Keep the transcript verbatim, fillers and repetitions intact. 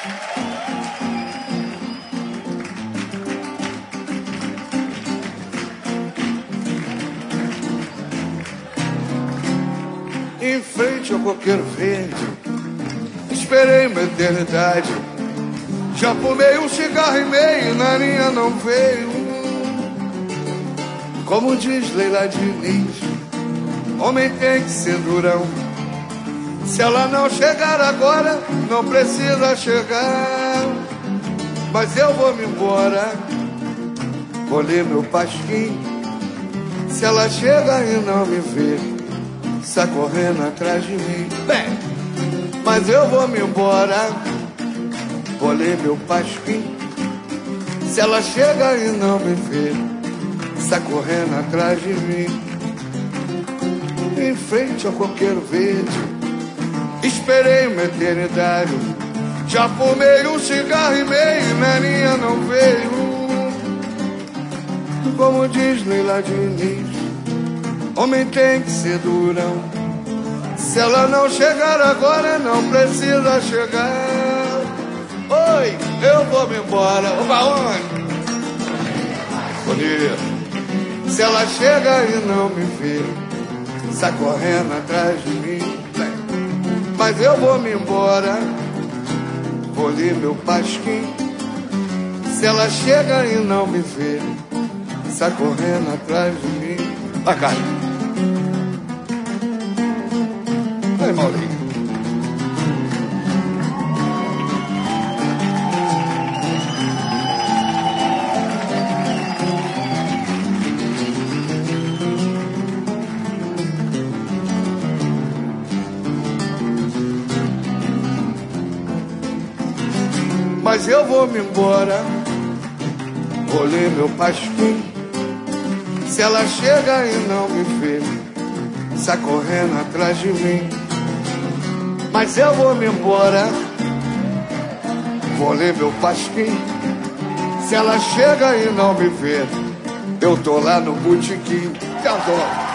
Em frente ao coqueiro verde, esperei uma eternidade. Já fumei um cigarro e meio, na linha não veio. Como diz Leila Diniz, homem tem que ser durão. Se ela não chegar agora, não precisa chegar. Mas eu vou me embora, vou ler meu pasquim. Se ela chega e não me vê, está correndo atrás de mim. Bem, mas eu vou me embora, vou ler meu pasquim. Se ela chega e não me vê, está correndo atrás de mim. Em frente ao coqueiro verde, esperei uma eternidade. Já fumei um cigarro e meio, na linha não veio. Como diz Leila Diniz, homem tem que ser durão. Se ela não chegar agora, não precisa chegar. Oi, eu vou me embora. Opa, onde? Bonito. Se ela chega e não me vê, sai correndo atrás de mim. Mas eu vou me embora, vou ler meu pasquim. Se ela chega e não me vê, sai correndo atrás de mim. Vai, cara. Vai, Maurinho. Mas eu vou me embora, vou ler meu pasquim. Se ela chega e não me vê, sai correndo atrás de mim. Mas eu vou me embora, vou ler meu pasquim. Se ela chega e não me vê, eu tô lá no botequim. Cantor.